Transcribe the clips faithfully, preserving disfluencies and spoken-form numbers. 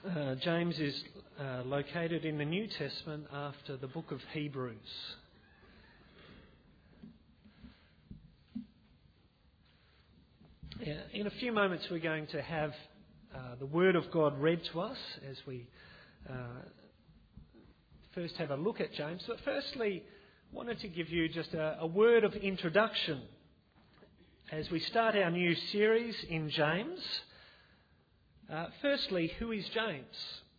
Uh, James is uh, located in the New Testament after the book of Hebrews. Yeah, in a few moments we're going to have uh, the Word of God read to us as we uh, first have a look at James. But firstly, wanted to give you just a, a word of introduction as we start our new series in James. Uh, firstly, who is James?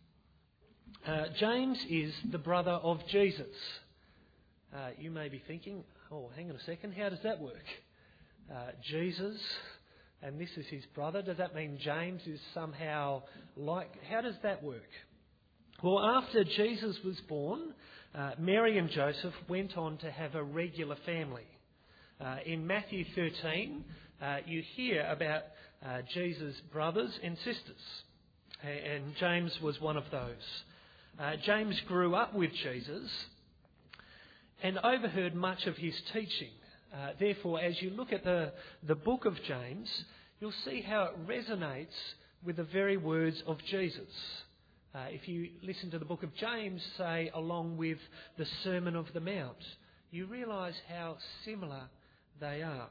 Uh, James is the brother of Jesus. Uh, you may be thinking, oh, hang on a second, how does that work? Uh, Jesus, and this is his brother. Does that mean James is somehow like... How does that work? Well, after Jesus was born, uh, Mary and Joseph went on to have a regular family. Uh, in Matthew thirteen, uh, you hear about uh, Jesus' brothers and sisters, and James was one of those. Uh, James grew up with Jesus and overheard much of his teaching. Uh, therefore, as you look at the, the book of James, you'll see how it resonates with the very words of Jesus. Uh, if you listen to the book of James, say, along with the Sermon of the Mount, you realise how similar they are.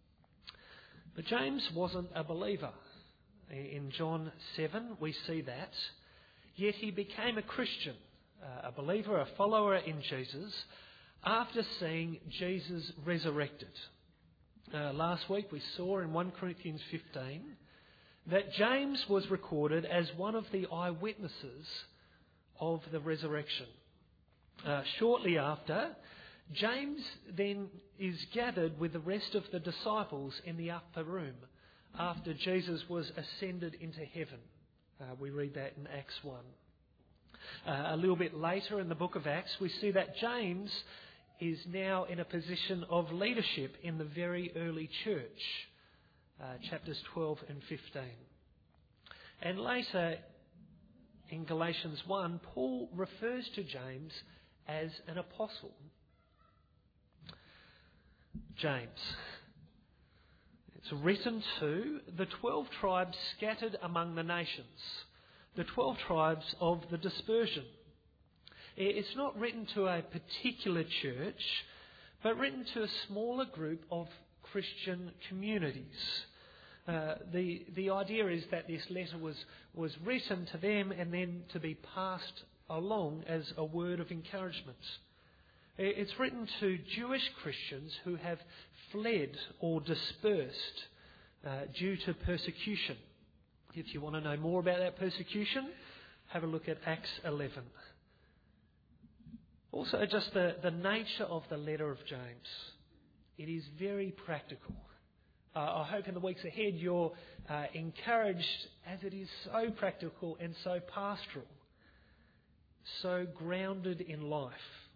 But James wasn't a believer. In John seven, we see that. Yet he became a Christian, uh, a believer, a follower in Jesus, after seeing Jesus resurrected. Uh, last week we saw in First Corinthians fifteen that James was recorded as one of the eyewitnesses of the resurrection. Uh, shortly after, James then is gathered with the rest of the disciples in the upper room after Jesus was ascended into heaven. Uh, we read that in Acts one. Uh, a little bit later in the book of Acts, we see that James is now in a position of leadership in the very early church, uh, chapters twelve and fifteen. And later in Galatians one, Paul refers to James as an apostle. James. It's written to the twelve tribes scattered among the nations, the twelve tribes of the dispersion. It's not written to a particular church, but written to a smaller group of Christian communities. Uh, the the idea is that this letter was, was written to them and then to be passed along as a word of encouragement. It's written to Jewish Christians who have fled or dispersed uh, due to persecution. If you want to know more about that persecution, have a look at Acts eleven. Also, just the, the nature of the letter of James. It is very practical. Uh, I hope in the weeks ahead you're uh, encouraged, as it is so practical and so pastoral, so grounded in life.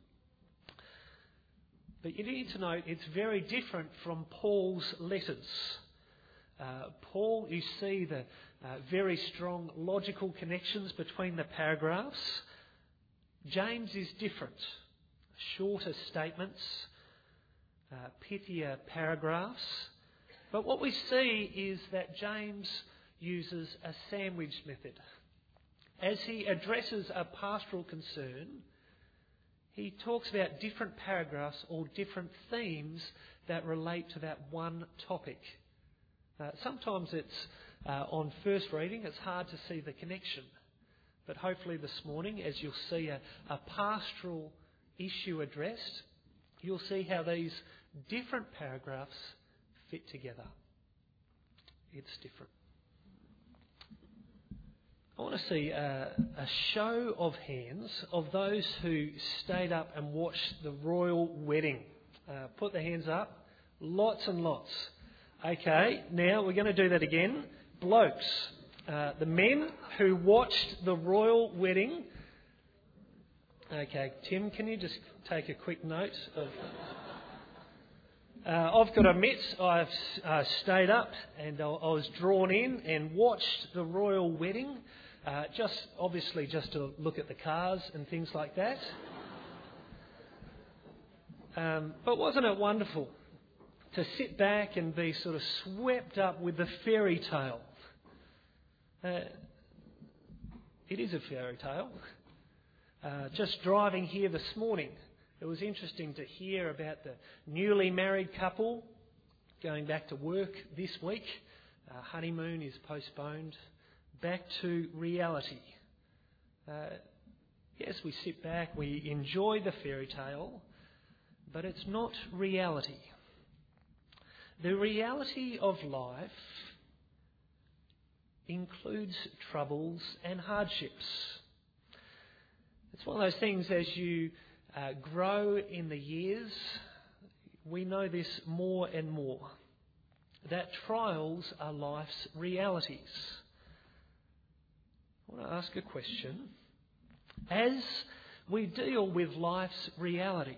But you need to note it's very different from Paul's letters. Uh, Paul, you see the uh, very strong logical connections between the paragraphs. James is different. Shorter statements, uh, pithier paragraphs. But what we see is that James uses a sandwich method. As he addresses a pastoral concern, he talks about different paragraphs or different themes that relate to that one topic. Uh, sometimes it's uh, on first reading, it's hard to see the connection. But hopefully this morning, as you'll see a, a pastoral issue addressed, you'll see how these different paragraphs fit together. It's different. I want to see a, a show of hands of those who stayed up and watched the royal wedding. Uh, put the hands up. Lots and lots. Okay, now we're going to do that again. Blokes. Uh, the men who watched the royal wedding. Okay, Tim, can you just take a quick note of... Uh, I've got to admit, I've uh, stayed up and I, I was drawn in and watched the royal wedding. Uh, just obviously just to look at the cars and things like that. Um, but wasn't it wonderful to sit back and be sort of swept up with the fairy tale? Uh, it is a fairy tale. Uh, just driving here this morning, it was interesting to hear about the newly married couple going back to work this week. Uh, honeymoon is postponed. Back to reality. Uh, yes, we sit back, we enjoy the fairy tale, but it's not reality. The reality of life includes troubles and hardships. It's one of those things as you uh, grow in the years, we know this more and more, that trials are life's realities. I want to ask a question. As we deal with life's realities,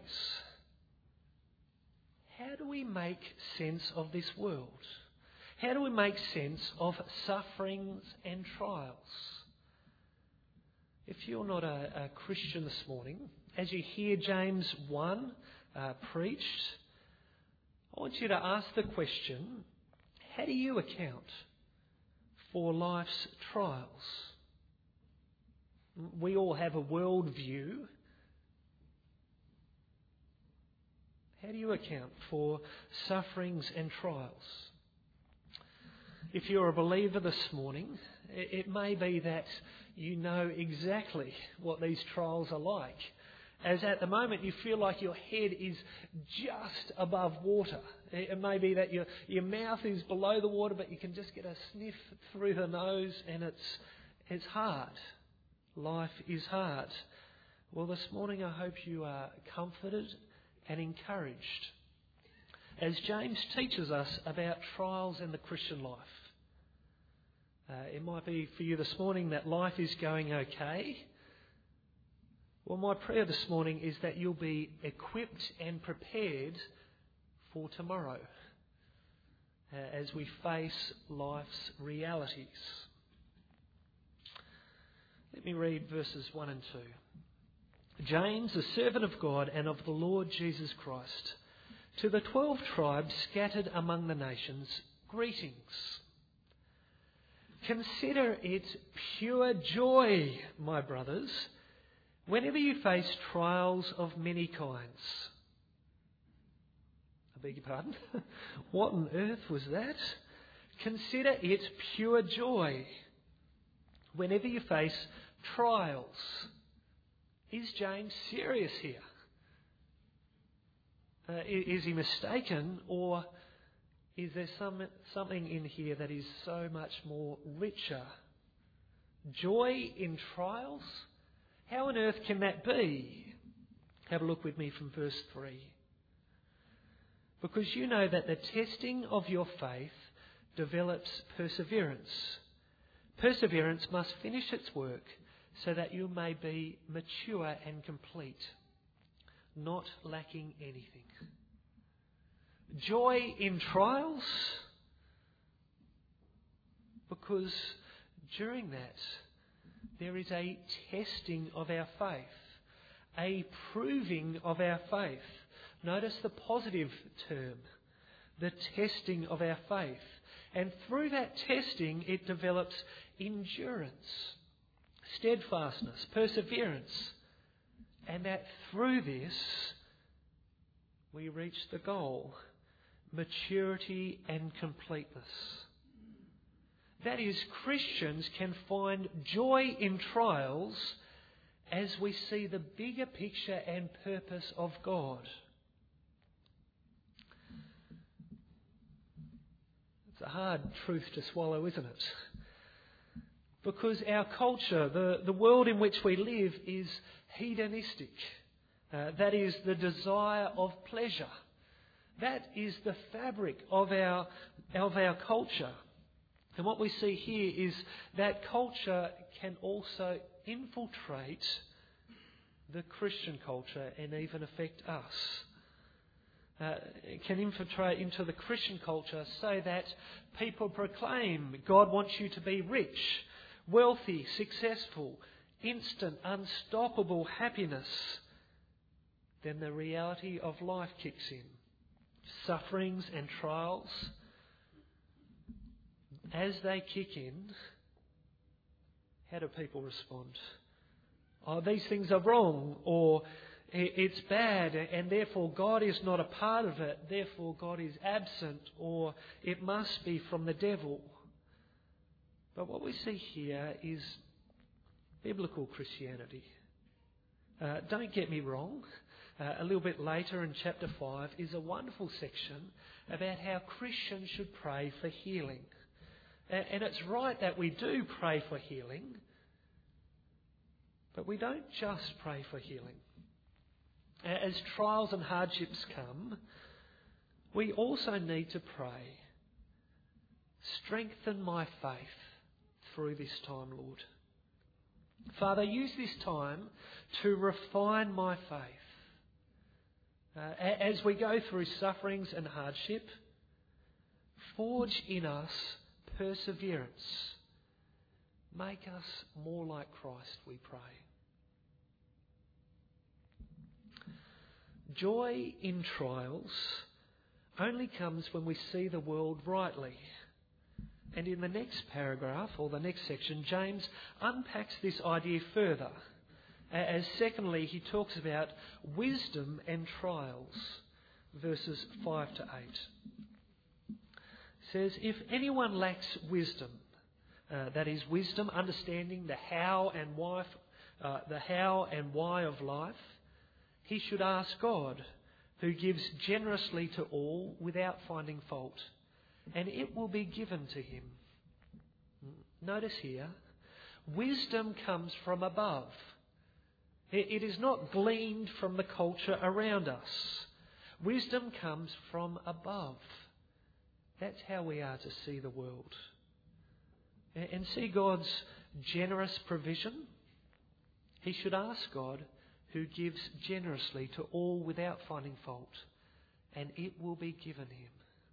how do we make sense of this world? How do we make sense of sufferings and trials? If you're not a, a Christian this morning, as you hear James one uh, preached, I want you to ask the question, how do you account for life's trials? We all have a worldview. How do you account for sufferings and trials? If you're a believer this morning, it may be that you know exactly what these trials are like. As at the moment you feel like your head is just above water. It may be that your, your mouth is below the water, but you can just get a sniff through the nose, and it's it's hard. Life is hard. Well, this morning I hope you are comforted and encouraged as James teaches us about trials in the Christian life. Uh, it might be for you this morning that life is going okay. Well, my prayer this morning is that you'll be equipped and prepared for tomorrow uh, as we face life's realities. Let me read verses one and two. James, a servant of God and of the Lord Jesus Christ, to the twelve tribes scattered among the nations, greetings. Consider it pure joy, my brothers, whenever you face trials of many kinds. I beg your pardon? What on earth was that? Consider it pure joy whenever you face trials. Is James serious here? Uh, is he mistaken, or is there some something in here that is so much more richer? Joy in trials? How on earth can that be? Have a look with me from verse three. Because you know that the testing of your faith develops perseverance. Perseverance must finish its work so that you may be mature and complete, not lacking anything. Joy in trials, because during that there is a testing of our faith, a proving of our faith. Notice the positive term, the testing of our faith. And through that testing it develops endurance, steadfastness, perseverance, and that through this we reach the goal, maturity and completeness. That is, Christians can find joy in trials as we see the bigger picture and purpose of God. It's a hard truth to swallow, isn't it? Because our culture, the, the world in which we live, is hedonistic. Uh, that is the desire of pleasure. That is the fabric of our, of our culture. And what we see here is that culture can also infiltrate the Christian culture and even affect us. Uh, it can infiltrate into the Christian culture so that people proclaim God wants you to be rich, wealthy, successful, instant, unstoppable happiness. Then the reality of life kicks in. Sufferings and trials, as they kick in, how do people respond? Oh, these things are wrong, or it's bad, and therefore God is not a part of it, therefore God is absent, or it must be from the devil. But what we see here is biblical Christianity. Uh, don't get me wrong. Uh, a little bit later in chapter five is a wonderful section about how Christians should pray for healing. And, and it's right that we do pray for healing, but we don't just pray for healing. As trials and hardships come, we also need to pray, strengthen my faith through this time, Lord. Father, use this time to refine my faith. Uh, as we go through sufferings and hardship, forge in us perseverance. Make us more like Christ, we pray. Joy in trials only comes when we see the world rightly. And in the next paragraph, or the next section, James unpacks this idea further. As secondly, he talks about wisdom and trials, verses five to eight. It says, if anyone lacks wisdom, uh, that is wisdom, understanding the how and why, uh, the how and why of life, he should ask God, who gives generously to all without finding fault, and it will be given to him. Notice here, wisdom comes from above. It is not gleaned from the culture around us. Wisdom comes from above. That's how we are to see the world. And see God's generous provision. He should ask God, who gives generously to all without finding fault, and it will be given him.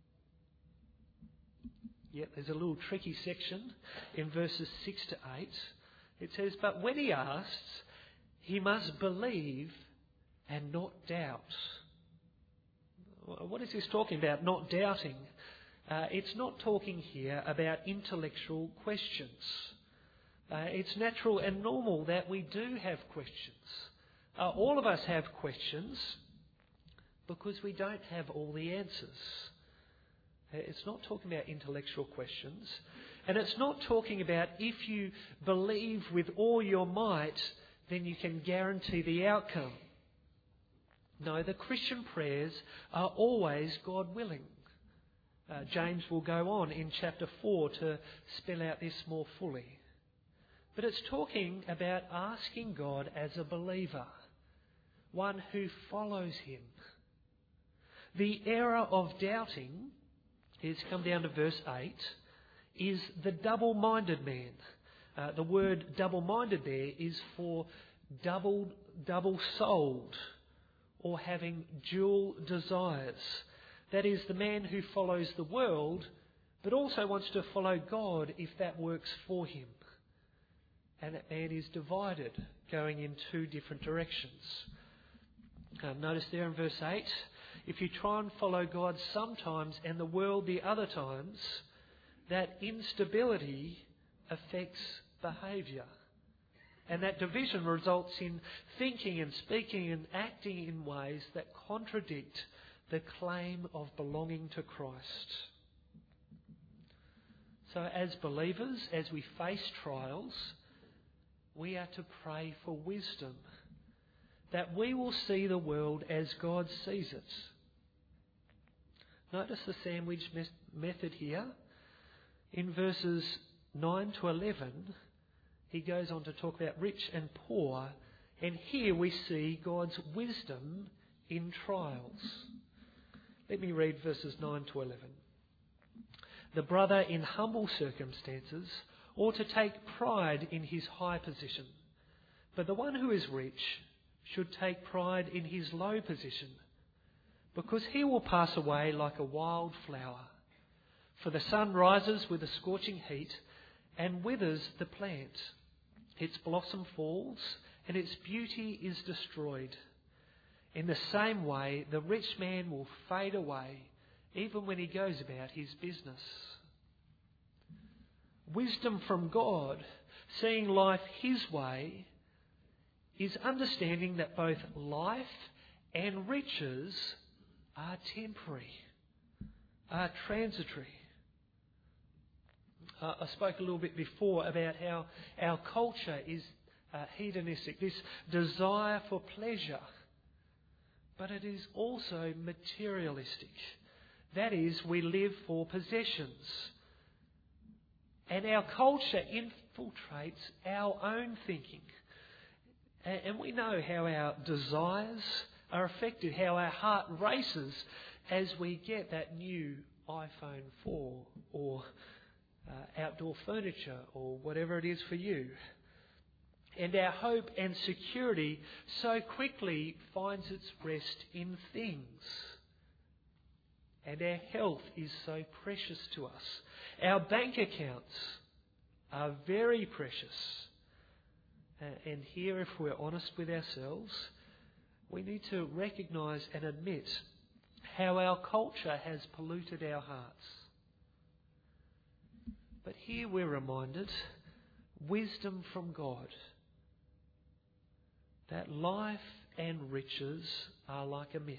Yet there's a little tricky section in verses six to eight. It says, but when he asks, he must believe and not doubt. What is this talking about, not doubting? Uh, it's not talking here about intellectual questions. Uh, it's natural and normal that we do have questions. Uh, all of us have questions because we don't have all the answers. It's not talking about intellectual questions. And it's not talking about if you believe with all your might, then you can guarantee the outcome. No, the Christian prayers are always God willing. Uh, James will go on in chapter four to spell out this more fully. But it's talking about asking God as a believer, one who follows him. The error of doubting, here's come down to verse eight, is the double-minded man. Uh, the word double-minded there is for double, double-souled, or having dual desires. That is, the man who follows the world, but also wants to follow God if that works for him. And that man is divided, going in two different directions. Uh, notice there in verse eight, if you try and follow God sometimes and the world the other times, that instability affects behaviour. And that division results in thinking and speaking and acting in ways that contradict the claim of belonging to Christ. So as believers, as we face trials, we are to pray for wisdom, that we will see the world as God sees it. Notice the sandwich method here. In verses nine to eleven, he goes on to talk about rich and poor, and here we see God's wisdom in trials. Let me read verses nine to eleven. The brother in humble circumstances ought to take pride in his high position, but the one who is rich should take pride in his low position, because he will pass away like a wild flower. For the sun rises with a scorching heat and withers the plant. Its blossom falls and its beauty is destroyed. In the same way, the rich man will fade away even when he goes about his business. Wisdom from God Seeing life His way is understanding that both life and riches are temporary, are transitory. Uh, I spoke a little bit before about how our culture is uh, hedonistic, this desire for pleasure, but it is also materialistic. That is, we live for possessions. And our culture infiltrates our own thinking. And we know how our desires are affected, how our heart races as we get that new iPhone four or uh, outdoor furniture or whatever it is for you. And our hope and security so quickly finds its rest in things. And our health is so precious to us. Our bank accounts are very precious. Uh, and here, if we're honest with ourselves, we need to recognise and admit how our culture has polluted our hearts. But here we're reminded, wisdom from God, that life and riches are like a mist.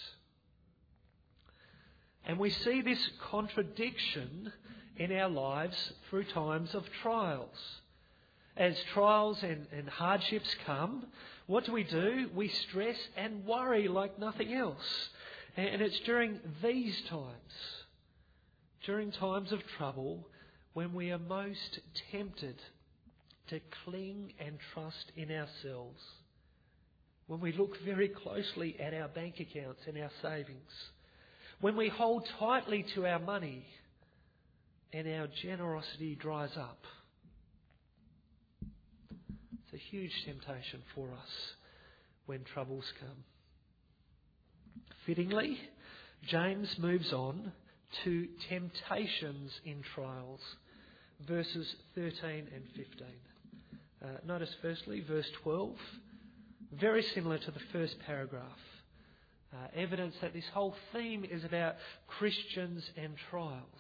And we see this contradiction in our lives through times of trials. As trials and, and hardships come, what do we do? We stress and worry like nothing else. And, and it's during these times, during times of trouble, when we are most tempted to cling and trust in ourselves. When we look very closely at our bank accounts and our savings. When we hold tightly to our money and our generosity dries up. It's a huge temptation for us when troubles come. Fittingly, James moves on to temptations in trials, verses thirteen and fifteen. Uh, notice firstly, verse twelve, very similar to the first paragraph. Uh, evidence that this whole theme is about Christians and trials.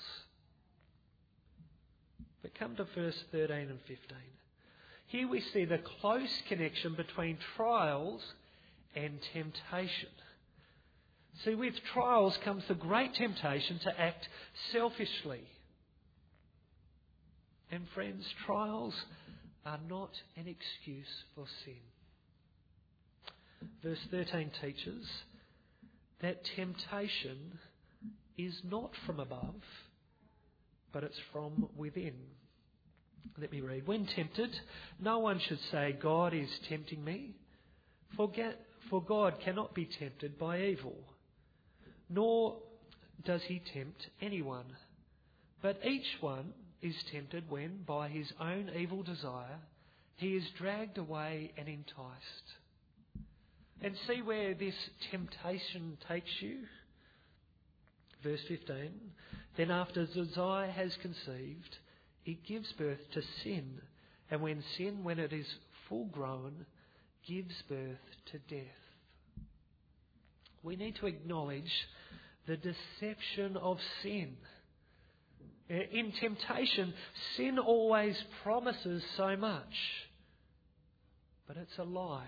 But come to verse thirteen and fifteen. Here we see the close connection between trials and temptation. See, with trials comes the great temptation to act selfishly. And friends, trials are not an excuse for sin. Verse thirteen teaches that temptation is not from above, but it's from within. Let me read. When tempted, no one should say, God is tempting me. For God cannot be tempted by evil, nor does he tempt anyone. But each one is tempted when, by his own evil desire, he is dragged away and enticed. And see where this temptation takes you. Verse fifteen. Then after desire has conceived, it gives birth to sin. And when sin, when it is full grown, gives birth to death. We need to acknowledge the deception of sin. In temptation, sin always promises so much, but it's a lie.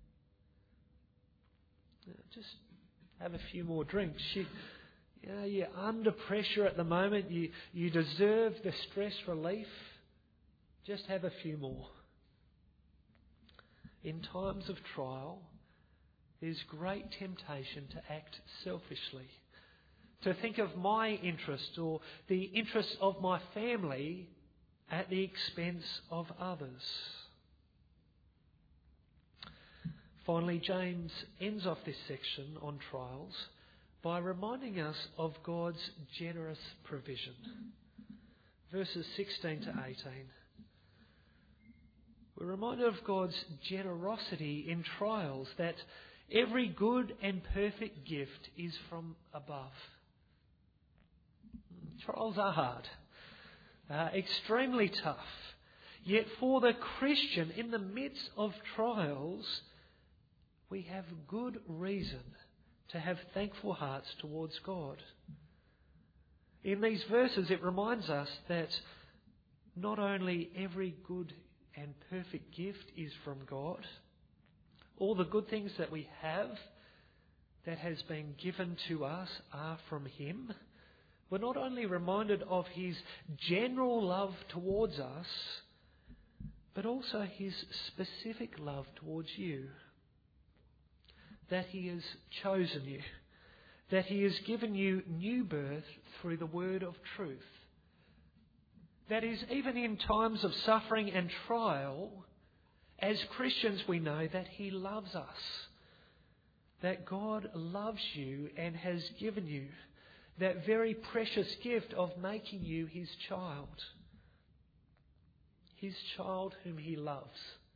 Just have a few more drinks. You, you know, you're under pressure at the moment. You, you deserve the stress relief. Just have a few more. In times of trial, there's great temptation to act selfishly, to think of my interest or the interests of my family at the expense of others. Finally, James ends off this section on trials by reminding us of God's generous provision. Verses sixteen to eighteen. We're reminded of God's generosity in trials, that every good and perfect gift is from above. Trials are hard, uh, extremely tough. Yet for the Christian, in the midst of trials, we have good reason to have thankful hearts towards God. In these verses, it reminds us that not only every good and perfect gift is from God. All the good things that we have that has been given to us are from Him. We're not only reminded of His general love towards us, but also His specific love towards you. That He has chosen you. That He has given you new birth through the word of truth. That is, even in times of suffering and trial, as Christians we know that He loves us. That God loves you and has given you that very precious gift of making you His child. His child whom He loves.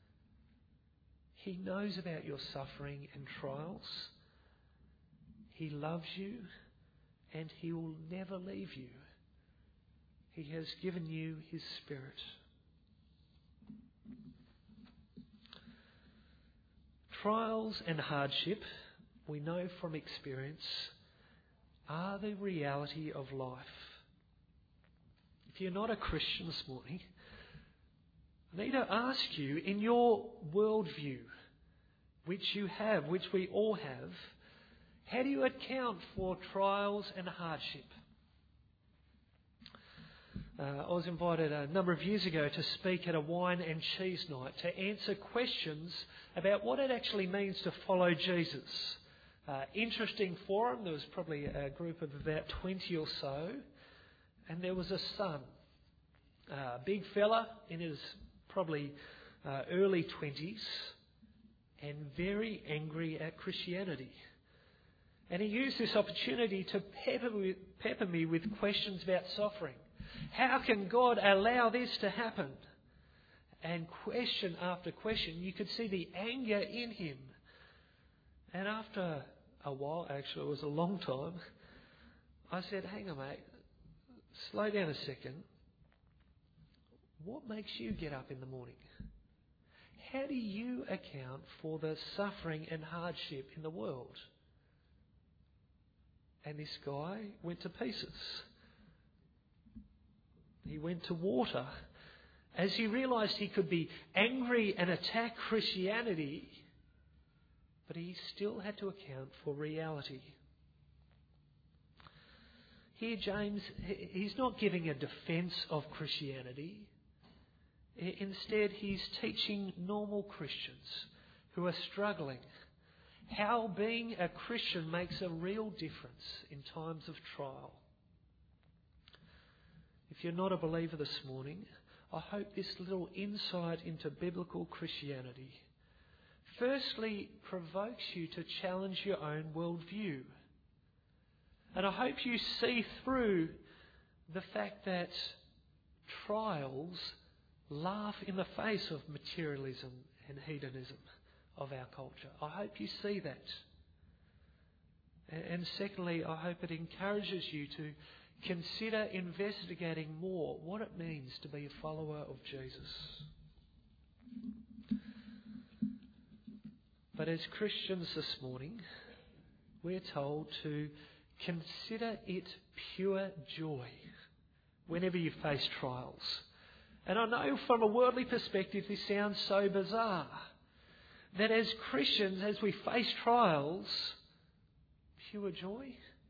He knows about your suffering and trials. He loves you and He will never leave you. He has given you His Spirit. Trials and hardship, we know from experience, are the reality of life. If you're not a Christian this morning, I need to ask you, in your worldview, which you have, which we all have, how do you account for trials and hardship? Uh, I was invited a number of years ago to speak at a wine and cheese night to answer questions about what it actually means to follow Jesus. Uh, interesting forum. There was probably a group of about twenty or so, and there was a son, a uh, big fella in his probably uh, early twenties, and very angry at Christianity. And he used this opportunity to pepper, pepper me with questions about suffering. How can God allow this to happen? And question after question, you could see the anger in him. And after a while, actually it was a long time, I said, hang on mate, slow down a second. What makes you get up in the morning? How do you account for the suffering and hardship in the world? And this guy went to pieces. He went to water. As he realised he could be angry and attack Christianity, but he still had to account for reality. Here James, he's not giving a defence of Christianity. Instead, he's teaching normal Christians who are struggling how being a Christian makes a real difference in times of trial. If you're not a believer this morning, I hope this little insight into biblical Christianity firstly provokes you to challenge your own worldview. And I hope you see through the fact that trials laugh in the face of materialism and hedonism of our culture. I hope you see that. And secondly, I hope it encourages you to consider investigating more what it means to be a follower of Jesus. But as Christians this morning, we're told to consider it pure joy whenever you face trials. And I know from a worldly perspective this sounds so bizarre, that as Christians, as we face trials, pure joy?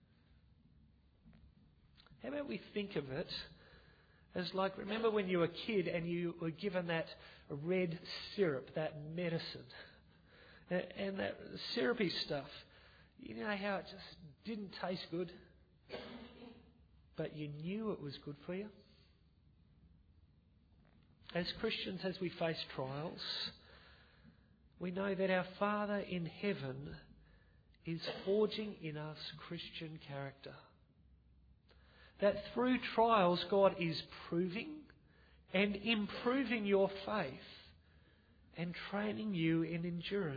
How about we think of it as like, remember when you were a kid and you were given that red syrup, that medicine, and that syrupy stuff, you know how it just didn't taste good, but you knew it was good for you? As Christians, as we face trials, we know that our Father in heaven is forging in us Christian character. That through trials God is proving and improving your faith and training you in endurance.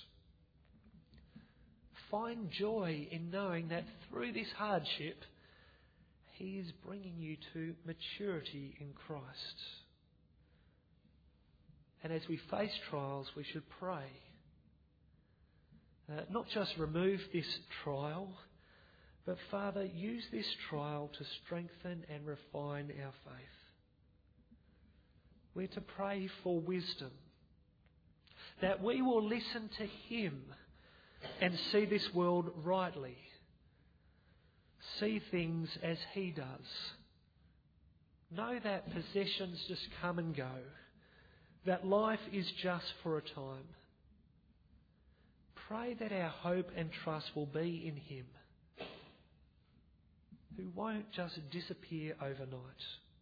Find joy in knowing that through this hardship He is bringing you to maturity in Christ. And as we face trials, we should pray. Uh, not just remove this trial, but Father, use this trial to strengthen and refine our faith. We're to pray for wisdom, that we will listen to Him and see this world rightly, see things as He does. Know that possessions just come and go, that life is just for a time. Pray that our hope and trust will be in Him, who won't just disappear overnight.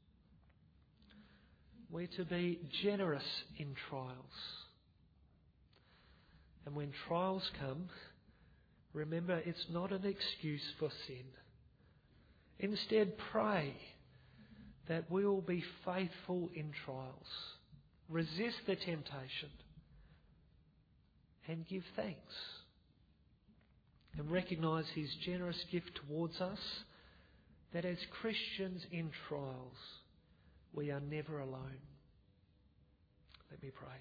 We're to be generous in trials. And when trials come, remember it's not an excuse for sin. Instead, pray that we will be faithful in trials, resist the temptation, and give thanks. And recognise His generous gift towards us, that as Christians in trials, we are never alone. Let me pray.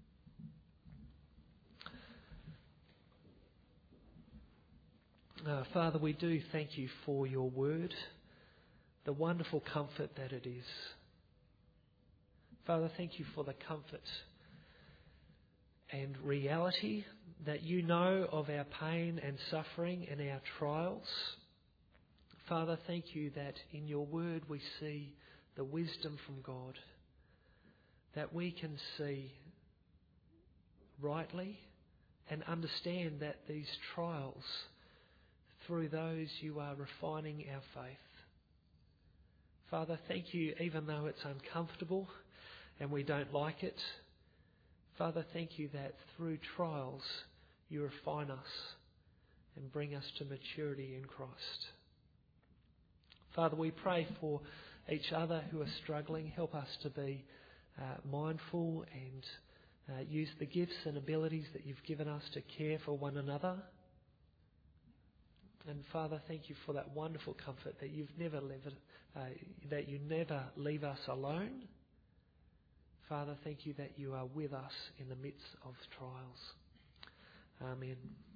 Uh, Father, we do thank You for Your word, the wonderful comfort that it is. Father, thank You for the comfort and reality that You know of our pain and suffering and our trials. Father, thank You that in Your word we see the wisdom from God, that we can see rightly and understand that these trials, through those You are refining our faith. Father, thank You, even though it's uncomfortable and we don't like it. Father, thank You that through trials You refine us and bring us to maturity in Christ. Father, we pray for each other who are struggling. Help us to be uh, mindful and uh, use the gifts and abilities that You've given us to care for one another. And Father, thank You for that wonderful comfort that You've never left, uh, that You never leave us alone. Father, thank You that You are with us in the midst of trials. Amen.